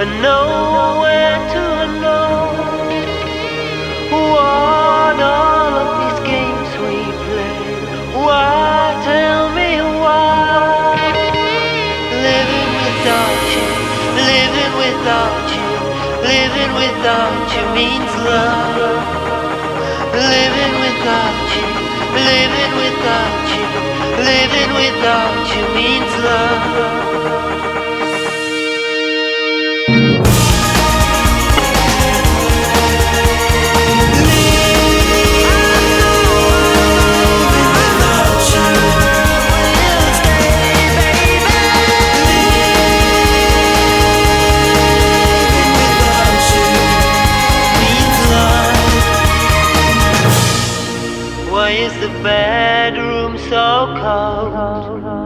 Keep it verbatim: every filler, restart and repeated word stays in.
nowhere to know what all of these games we play. Why, tell me why? Living without you, living without you, living without you means love. Living without you, living without you, living without you means love. Why is the bedroom so cold?